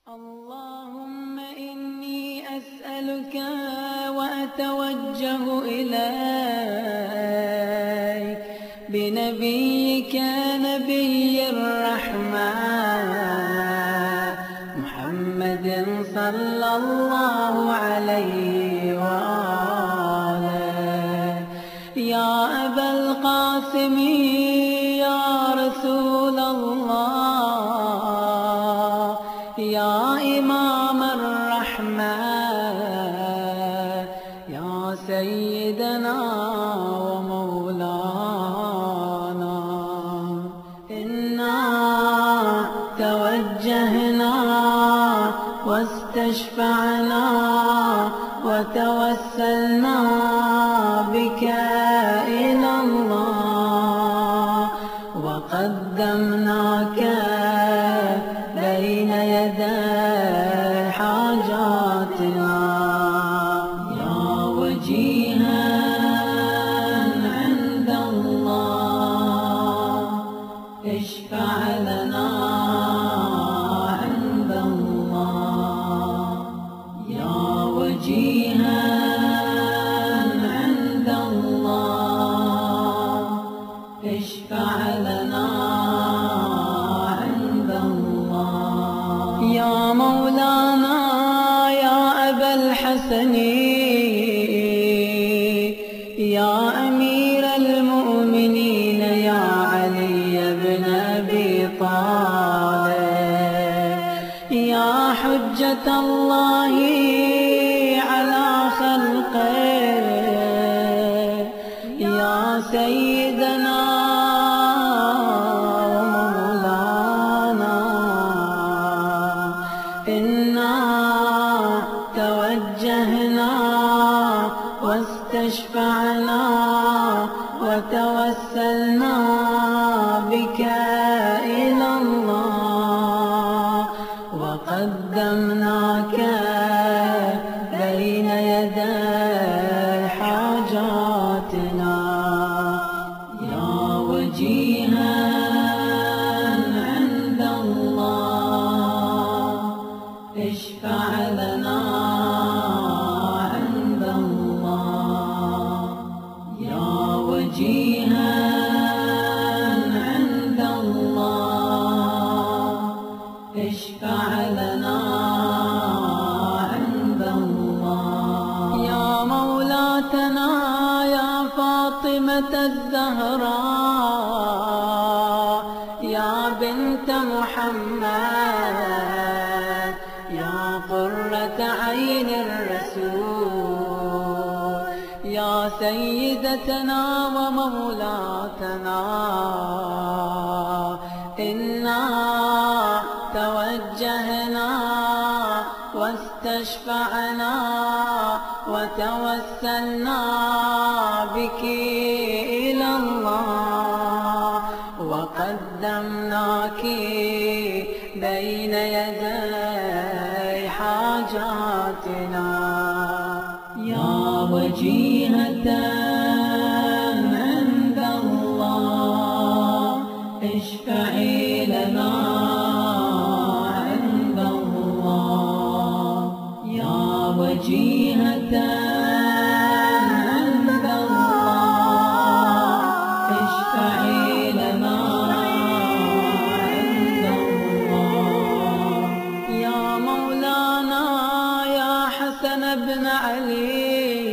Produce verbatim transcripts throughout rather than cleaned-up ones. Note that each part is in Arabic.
اللهم إني أسألك وأتوجه إليك بنبيك نبي الرحمة محمد صلى الله عليه وآله يا أبا القاسم يا رسول الله يا إمام الرحمة يا سيدنا ومولانا إنا توجهنا واستشفعنا وتوسلنا بك إلى الله وقدمناك بين يدي حاجاتنا يا وجيها عند الله اشفع لنا عند الله يا وجيها عند الله اشفع لنا يا مولانا يا أبا الحسن يا أمير المؤمنين يا علي بن أبي طالب يا حجة الله على خلقه يا سيدنا إنا توجهنا واستشفعنا وتوسلنا بك إلى الله وقدمناك بين يدي حاجاتنا يا وجيها عند الله اشفع لنا عند الله يا وجيها عند الله اشفع لنا عند الله يا مولاتنا يا فاطمة الزهراء يا بنت محمد يا قرة عين الرسول يا سيدتنا ومولاتنا إنا توجهنا واستشفعنا وتوسلنا بك إلى الله وقدمناك بين يدي حاجاتنا يا وجيهة عند الله اشفعي لنا عند الله يا وجيهة عند الله اشفعي لنا عند الله يا مولانا يا حسن بن علي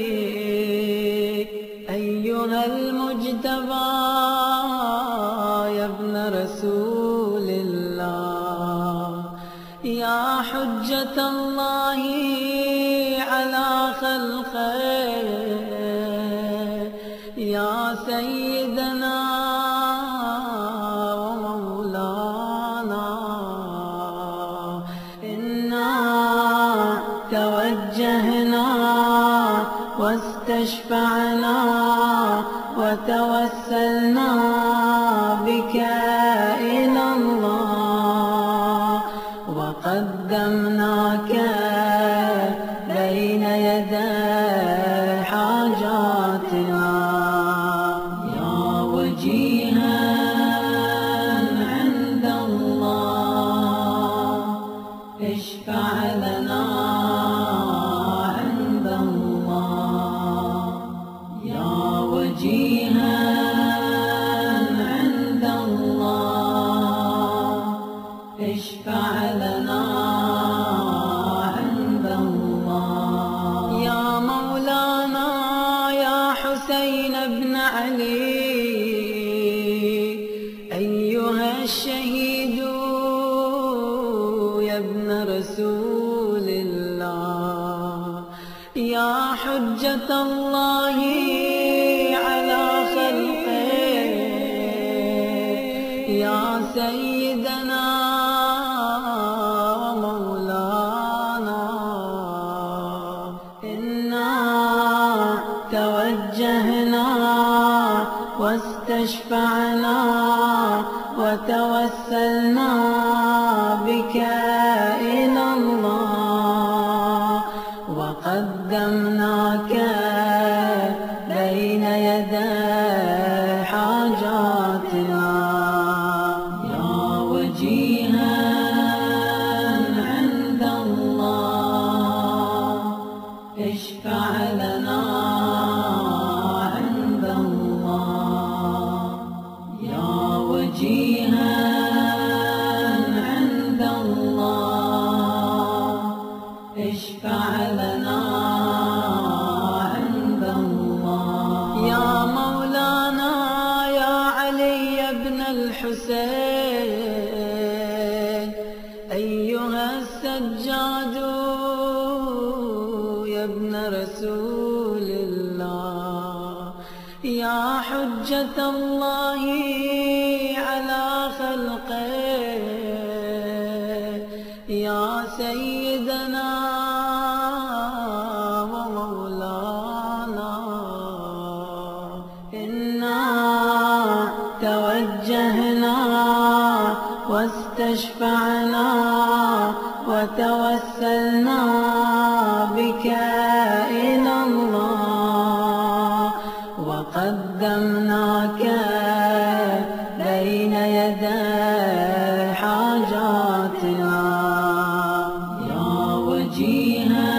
أيها المجتبى يا ابن رسول الله يا حجة الله على خلقه يا سيدنا ومولانا إنا توجهنا واستشفعنا وتوسلنا بك إلى الله وقدمناك بين يدي حاجاتنا يا وجيها عند الله اشفع اشفع لنا عند الله. يا مولانا يا حسين بن علي أيها الشهيد يا ابن رسول الله، يا حجة الله على خلقه، يا سيدنا ومولانا. إنا توجهنا واستشفعنا وتوسلنا بك إلى الله، وقدمناك بين يدي حاجاتنا. يا وجيها عند الله اشفع لنا عند الله. يا وجيها عند الله اشفع لنا عند الله. يا مولانا يا علي بن الحسين أيها السجاد يا ابن رسول الله، يا حجة الله على خلقه، يا سيدنا ومولانا. إنا توجهنا واستشفعنا وتوسلنا بك إلى الله، وقدمناك بين يدي حاجاتنا. يا وجيها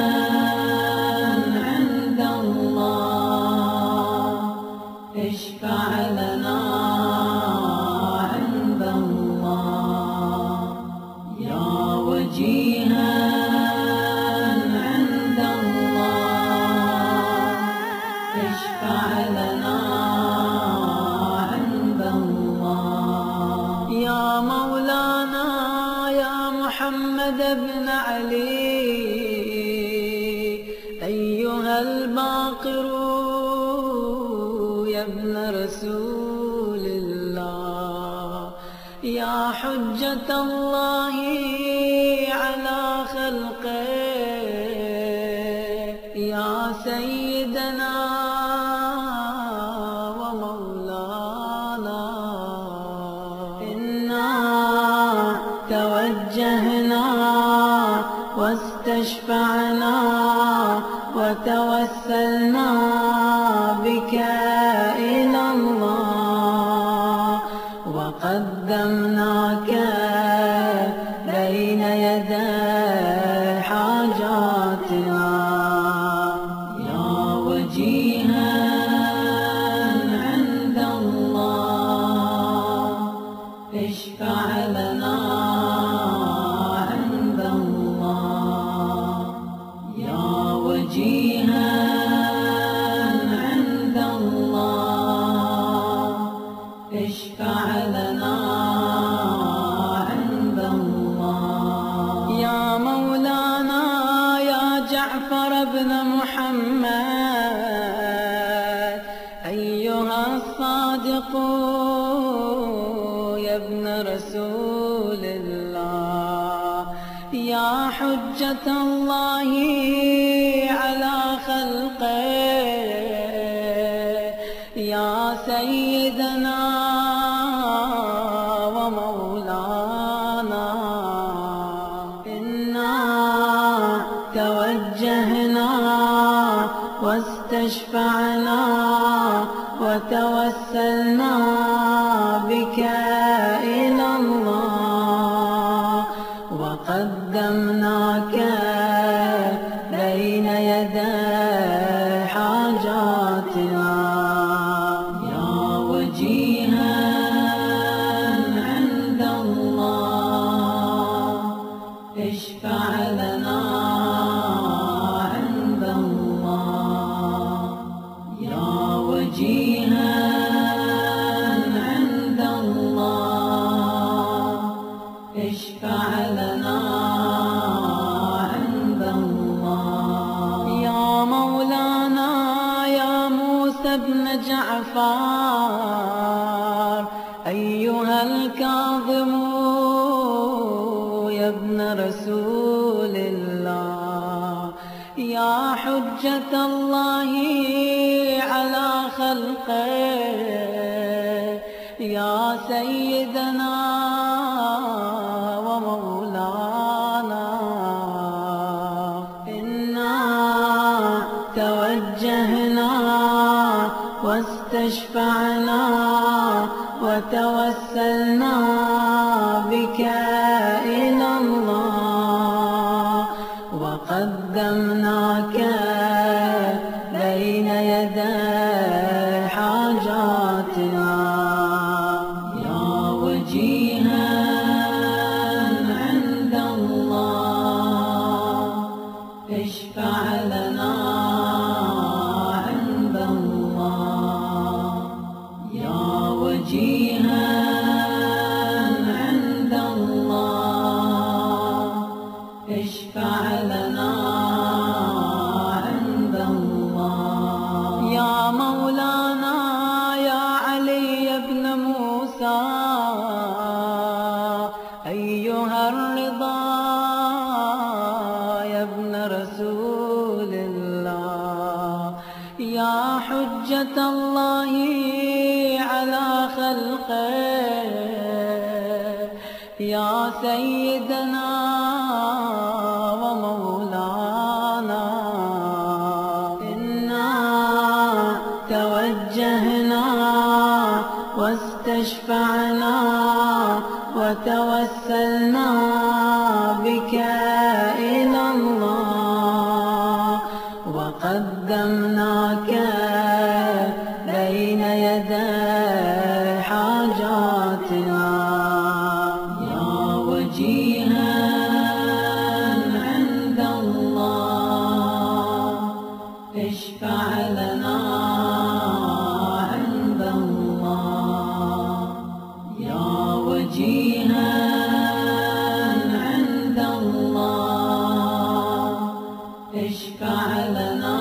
عند الله اشفع لنا عند الله. يا وجيها عند الله اشفع لنا عند الله. يا مولانا يا محمد بن علي أيها الباقر يا ابن رسول الله، يا حجة الله على خلقه، يا سيدنا ومولانا. إنا توجهنا واستشفعنا وتوسلنا بك إلى الله، وقدمناك بين يدي حاجاتنا. يا وجيها عند الله اشفع لنا عند الله. يا وجيها عند الله اشفع لنا عند الله. يا مولانا يا جعفر بن محمد أيها الصادق يا ابن رسول الله، يا حجة الله على خلقه، يا سيدنا ومولانا. إنا توجهنا واستشفعنا وتوسلنا بك إلى الله، وقدمناك بين يدي حاجاتنا. يا وجيها عند الله اشفع لنا عند الله. يا مولانا يا موسى بن جعفر أيها الكاظم يا ابن رسول الله، يا حجة الله على خلقه، يا سيدنا ومولانا. إنا توجهنا واستشفعنا وتوسلنا بك إلى الله، وقدمناك بين يدي حاجاتنا. يا وجيها عند الله اشفع لنا عند الله. يا وجيها عند الله اشفع لنا عند الله. يا مولانا يا علي بن موسى أيها الرضا يا ابن رسول الله، يا حجة الله على خلقه، يا سيدنا ومولانا. إنا توجهنا واستشفعنا وتوسلنا بك إلى الله، وقدمناك بين يدي حاجاتنا. يا وجيها عند الله اشفع لنا عند الله. يا وجيها عند الله اشفع لنا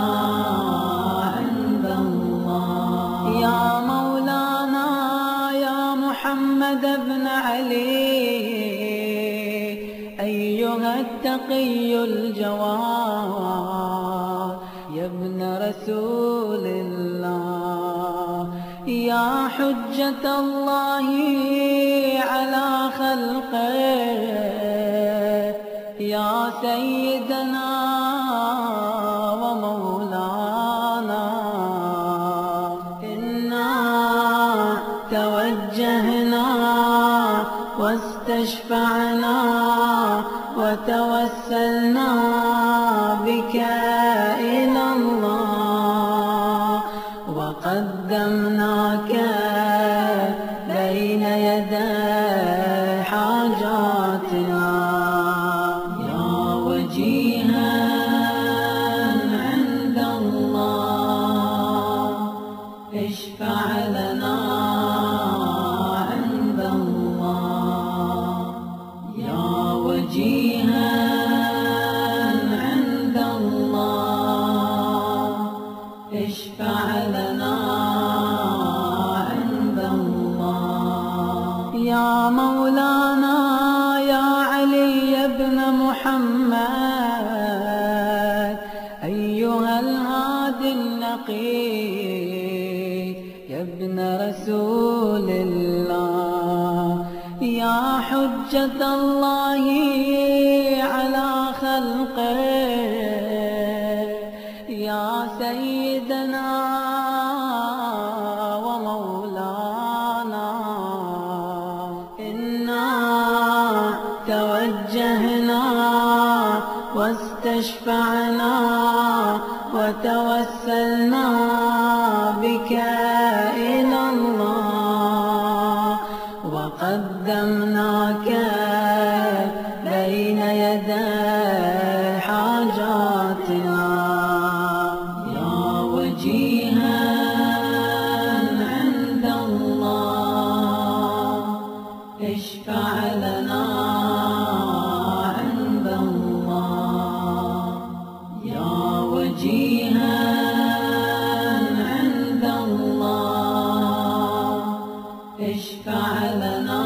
عند الله. يا مولانا يا محمد بن علي أيها التقي الجواد يا ابن رسول الله، يا حجة الله على خلقه، يا سيدنا ومولانا. إنا توجهنا واستشفعنا وتوسلنا بك إلى الله، وقدمناك بين يدي حاجاتنا. يا وجيها عند الله اشفع لنا عند الله. يا وجيها عند الله اشفع لنا عند الله. يا مولانا يا علي بن محمد أيها الهادي النقي يا ابن رسول الله، يا حجة الله على خلقه، يا سيدنا ومولانا. إنا توجهنا واستشفعنا وتوسلنا بك إلى الله، وقدمناك بين يدي حاجاتنا. يا وجيها عند الله اشفع اشفع لنا عند الله يا وجيها عند الله اشفع لنا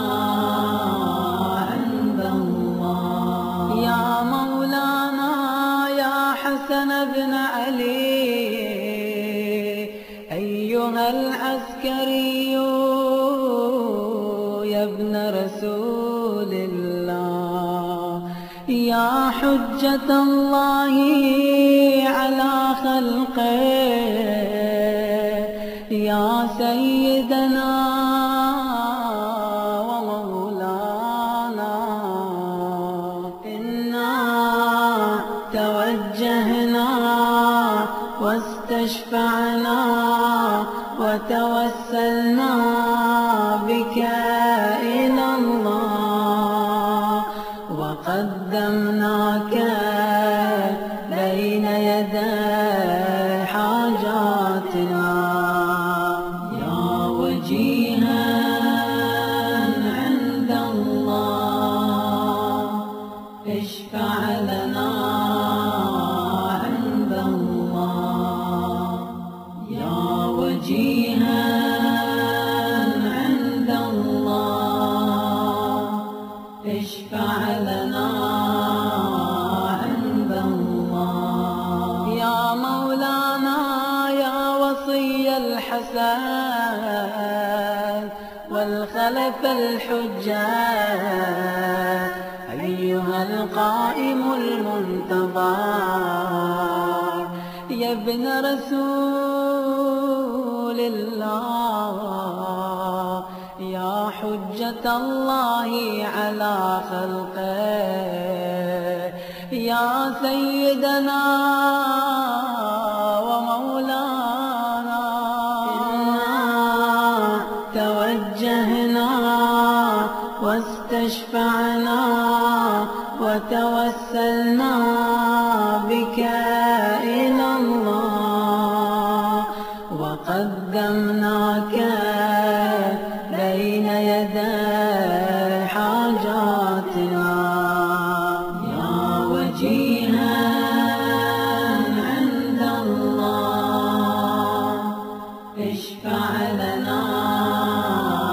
عند الله يا مولانا يا حسن بن علي أيها العسكري يا ابن رسول الله يا حجة الله على خلقه يا سيدنا ومولانا إنا توجهنا واستشفعنا وتوسلنا بك إلى الله وقدمناك بين يدي حاجاتنا يا وجيها عند الله اشفع لنا عند الله يا وجيها عند الله اشفع لنا عند الله يا مولانا يا وصي الحسن والخلف الحجة أيها القائم المنتظر يا ابن رسول الله يا حجة الله على خلقه يا سيدنا ومولانا إنا توجهنا واستشفعنا وتوسلنا بك إلى الله وقدمناك بين يدي حاجاتنا يا وجيها عند الله اشفع لنا